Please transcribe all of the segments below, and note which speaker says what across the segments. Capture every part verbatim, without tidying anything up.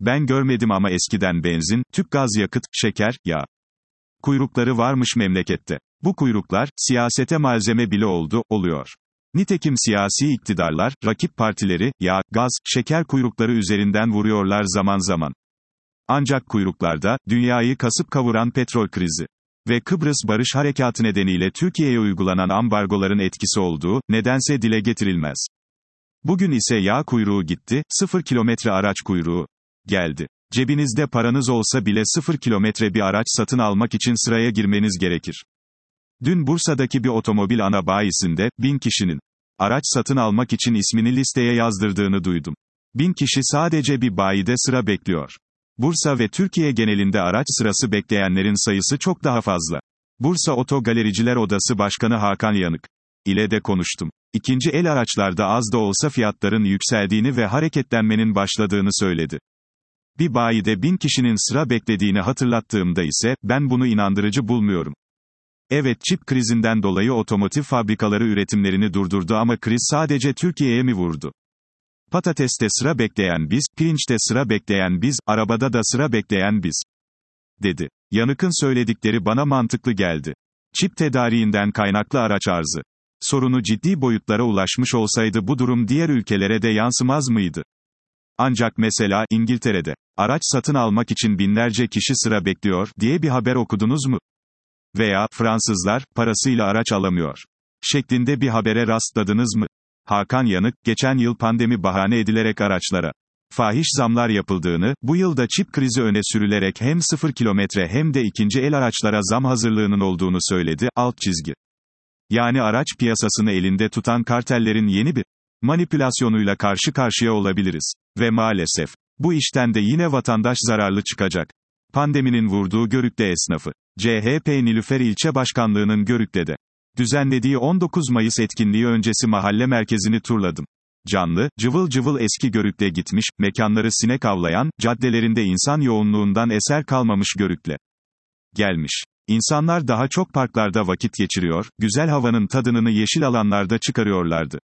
Speaker 1: ben görmedim ama eskiden benzin, tüpgaz yakıt, şeker, yağ kuyrukları varmış memlekette. Bu kuyruklar, siyasete malzeme bile oldu, oluyor. Nitekim siyasi iktidarlar, rakip partileri, yağ, gaz, şeker kuyrukları üzerinden vuruyorlar zaman zaman. Ancak kuyruklarda, dünyayı kasıp kavuran petrol krizi ve Kıbrıs Barış Harekatı nedeniyle Türkiye'ye uygulanan ambargoların etkisi olduğu, nedense dile getirilmez. Bugün ise yağ kuyruğu gitti, sıfır kilometre araç kuyruğu geldi. Cebinizde paranız olsa bile sıfır kilometre bir araç satın almak için sıraya girmeniz gerekir. Dün Bursa'daki bir otomobil ana bayisinde, bin kişinin araç satın almak için ismini listeye yazdırdığını duydum. Bin kişi sadece bir bayide sıra bekliyor. Bursa ve Türkiye genelinde araç sırası bekleyenlerin sayısı çok daha fazla. Bursa Oto Galericiler Odası Başkanı Hakan Yanık ile de konuştum. İkinci el araçlarda az da olsa fiyatların yükseldiğini ve hareketlenmenin başladığını söyledi. Bir bayide bin kişinin sıra beklediğini hatırlattığımda ise, ben bunu inandırıcı bulmuyorum. Evet, çip krizinden dolayı otomotiv fabrikaları üretimlerini durdurdu ama kriz sadece Türkiye'ye mi vurdu? Patateste sıra bekleyen biz, pirinçte sıra bekleyen biz, arabada da sıra bekleyen biz, dedi. Yanık'ın söyledikleri bana mantıklı geldi. Çip tedariğinden kaynaklı araç arzı sorunu ciddi boyutlara ulaşmış olsaydı bu durum diğer ülkelere de yansımaz mıydı? Ancak mesela, İngiltere'de, araç satın almak için binlerce kişi sıra bekliyor, diye bir haber okudunuz mu? Veya, Fransızlar, parasıyla araç alamıyor şeklinde bir habere rastladınız mı? Hakan Yanık, geçen yıl pandemi bahane edilerek araçlara fahiş zamlar yapıldığını, bu yılda çip krizi öne sürülerek hem sıfır kilometre hem de ikinci el araçlara zam hazırlığının olduğunu söyledi, alt çizgi. Yani araç piyasasını elinde tutan kartellerin yeni bir manipülasyonuyla karşı karşıya olabiliriz. Ve maalesef, bu işten de yine vatandaş zararlı çıkacak. Pandeminin vurduğu Görük'te esnafı. C H P Nilüfer İlçe Başkanlığı'nın Görük'te düzenlediği on dokuz Mayıs etkinliği öncesi mahalle merkezini turladım. Canlı, cıvıl cıvıl eski Görük'te gitmiş, mekanları sinek avlayan, caddelerinde insan yoğunluğundan eser kalmamış Görük'le gelmiş. İnsanlar daha çok parklarda vakit geçiriyor, güzel havanın tadını yeşil alanlarda çıkarıyorlardı.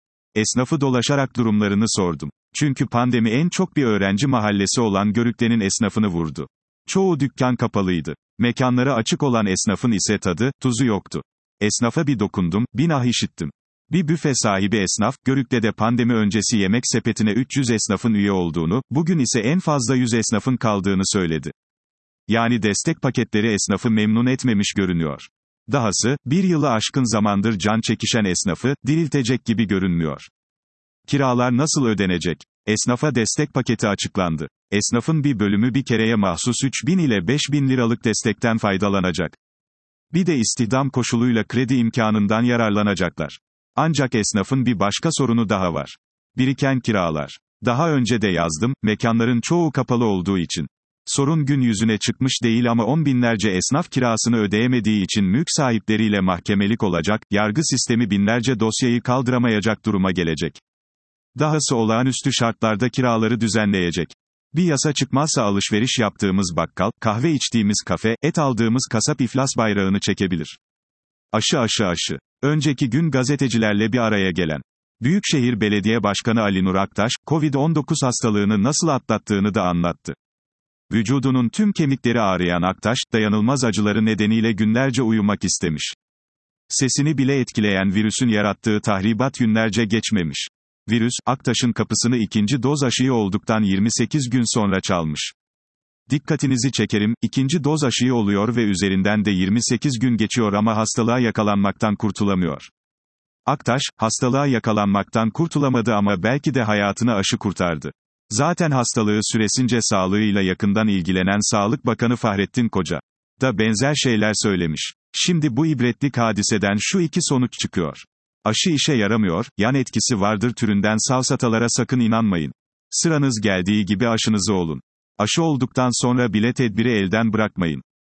Speaker 1: Esnafı dolaşarak durumlarını sordum. Çünkü pandemi en çok bir öğrenci mahallesi olan Görük'te'nin esnafını vurdu. Çoğu dükkan kapalıydı. Mekanları açık olan esnafın ise tadı, tuzu yoktu. Esnafa bir dokundum, bir nah işittim. Bir büfe sahibi esnaf, Görük'te pandemi öncesi yemek sepetine üç yüz esnafın üye olduğunu, bugün ise en fazla yüz esnafın kaldığını söyledi. Yani destek paketleri esnafı memnun etmemiş görünüyor. Dahası, bir yılı aşkın zamandır can çekişen esnafı, diriltecek gibi görünmüyor. Kiralar nasıl ödenecek? Esnafa destek paketi açıklandı. Esnafın bir bölümü bir kereye mahsus üç bin ile beş bin liralık destekten faydalanacak. Bir de istihdam koşuluyla kredi imkanından yararlanacaklar. Ancak esnafın bir başka sorunu daha var. Biriken kiralar. Daha önce de yazdım, mekanların çoğu kapalı olduğu için. Sorun gün yüzüne çıkmış değil ama on binlerce esnaf kirasını ödeyemediği için mülk sahipleriyle mahkemelik olacak, yargı sistemi binlerce dosyayı kaldıramayacak duruma gelecek. Dahası olağanüstü şartlarda kiraları düzenleyecek. Bir yasa çıkmazsa alışveriş yaptığımız bakkal, kahve içtiğimiz kafe, et aldığımız kasap iflas bayrağını çekebilir. Aşı aşı aşı. Önceki gün gazetecilerle bir araya gelen Büyükşehir Belediye Başkanı Ali Nur Aktaş, kovid on dokuz hastalığını nasıl atlattığını da anlattı. Vücudunun tüm kemikleri ağrıyan Aktaş, dayanılmaz acıları nedeniyle günlerce uyumak istemiş. Sesini bile etkileyen virüsün yarattığı tahribat günlerce geçmemiş. Virüs, Aktaş'ın kapısını ikinci doz aşıyı olduktan yirmi sekiz gün sonra çalmış. Dikkatinizi çekerim, ikinci doz aşıyı oluyor ve üzerinden de yirmi sekiz gün geçiyor ama hastalığa yakalanmaktan kurtulamıyor. Aktaş, hastalığa yakalanmaktan kurtulamadı ama belki de hayatını aşı kurtardı. Zaten hastalığı süresince sağlığıyla yakından ilgilenen Sağlık Bakanı Fahrettin Koca da benzer şeyler söylemiş. Şimdi bu ibretlik hadiseden şu iki sonuç çıkıyor. Aşı işe yaramıyor, yan etkisi vardır türünden safsatalara sakın inanmayın. Sıranız geldiği gibi aşınızı olun. Aşı olduktan sonra bile tedbiri elden bırakmayın.